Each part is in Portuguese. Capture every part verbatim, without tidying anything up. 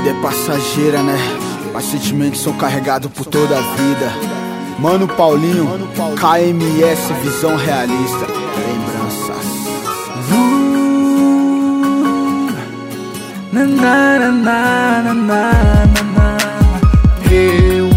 vida é passageira, né? Mas sentimentos são carregados por toda a vida. Mano Paulinho, K M S Visão Realista. Lembranças. uh, na, na, na, na, na, na, na. Eu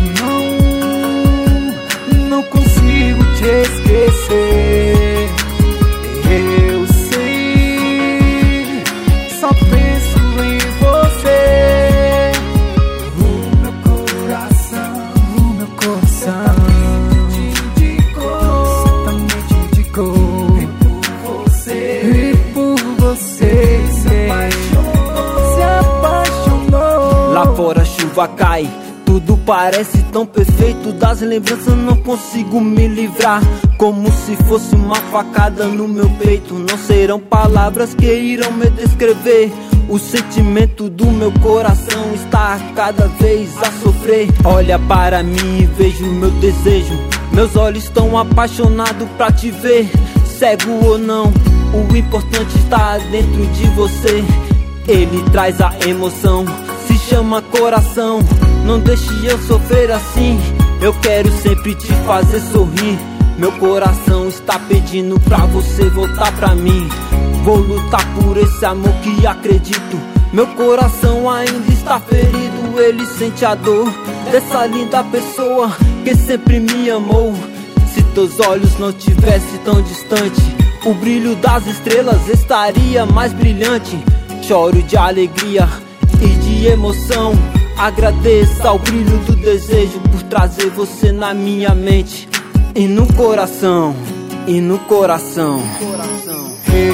não, não consigo te esquecer. Eu sei, só penso em você. O meu coração, o meu coração te indicou, certamente indicou. E por você, e por você se apaixonou, se apaixonou. Lá fora a chuva cai, tudo parece tão perfeito. Das lembranças não consigo me livrar, como se fosse uma facada no meu peito. Não serão palavras que irão me descrever. O sentimento do meu coração está a cada vez a sofrer. Olha para mim e vejo o meu desejo. Meus olhos estão apaixonados pra te ver. Cego ou não, o importante está dentro de você. Ele traz a emoção, se chama coração. Não deixe eu sofrer assim, eu quero sempre te fazer sorrir. Meu coração está pedindo pra você voltar pra mim. Vou lutar por esse amor que acredito. Meu coração ainda está ferido, ele sente a dor dessa linda pessoa que sempre me amou. Se teus olhos não tivessem tão distante, o brilho das estrelas estaria mais brilhante. Choro de alegria e de emoção. Agradeço ao brilho do desejo por trazer você na minha mente e no coração, e no coração. Eu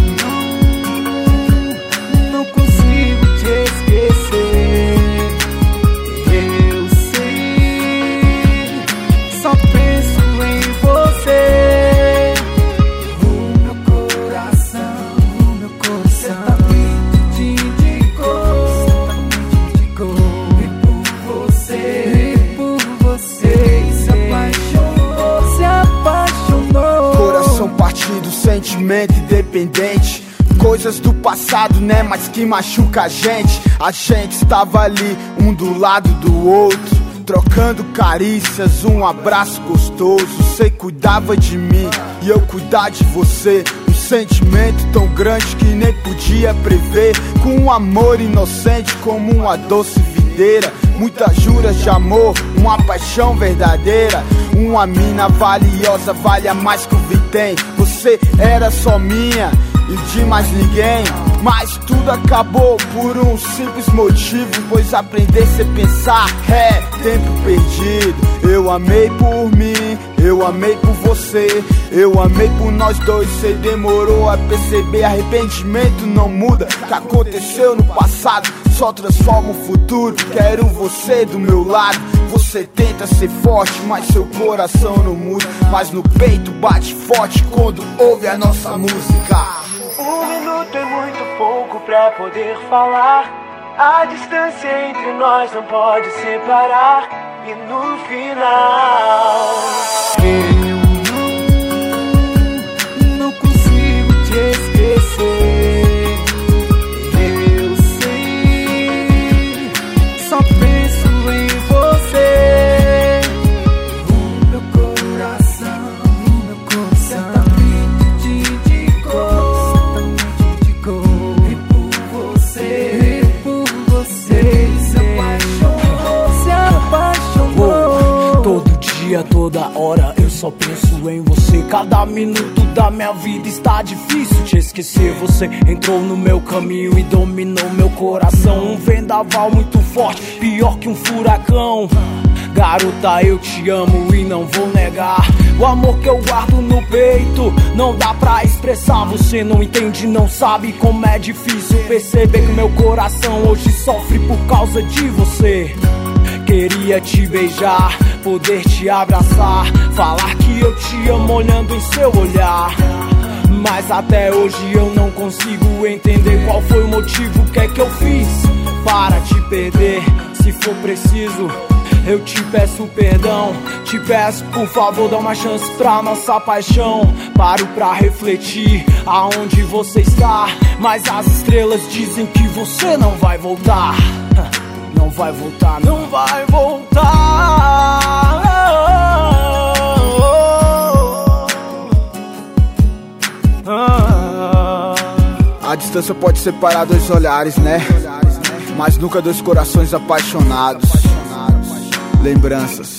não, não consigo te esquecer. Eu sei, só penso em você. O meu coração, o meu coração te indicou, certamente indicou. E por você, e por você se apaixonou, se apaixonou. Coração partido, sentimento independente. Coisas do passado, né, mas que machuca a gente. A gente estava ali, um do lado do outro, trocando carícias, um abraço gostoso. Você cuidava de mim e eu cuidar de você. Um sentimento tão grande que nem podia prever. Com um amor inocente como uma doce videira. Muitas juras de amor, uma paixão verdadeira. Uma mina valiosa, vale a mais que o Vitem. Você era só minha e de mais ninguém. Mas tudo acabou por um simples motivo, pois aprender sem pensar é tempo perdido. Eu amei por mim, eu amei por você, eu amei por nós dois. Cê demorou a perceber, arrependimento não muda. O que aconteceu no passado só transforma o futuro. Quero você do meu lado. Você tenta ser forte, mas seu coração não muda. Mas no peito bate forte quando ouve a nossa música. Um minuto é muito pouco pra poder falar. A distância entre nós não pode separar. E no final eu não, não consigo te esquecer. Eu sei, só penso em você. O meu coração, o meu coração te indicou, certamente indicou. E por você, e por você se apaixonou, se apaixonou. Todo dia, toda hora eu só penso em você. Cada minuto da minha vida está difícil te esquecer. Você entrou no meu caminho e dominou meu coração. Um vendaval muito forte, pior que um furacão. Garota, eu te amo e não vou negar. O amor que eu guardo no peito não dá pra expressar. Você não entende, não sabe como é difícil perceber que meu coração hoje sofre por causa de você. Queria te beijar, poder te abraçar, falar que eu te amo olhando em seu olhar. Mas até hoje eu não consigo entender qual foi o motivo, o que é que eu fiz para te perder. Se for preciso, eu te peço perdão. Te peço, por favor, dá uma chance pra nossa paixão. Paro pra refletir aonde você está, mas as estrelas dizem que você não vai voltar. não vai voltar, não, não vai voltar. A distância pode separar dois olhares, né? Mas nunca dois corações apaixonados. Lembranças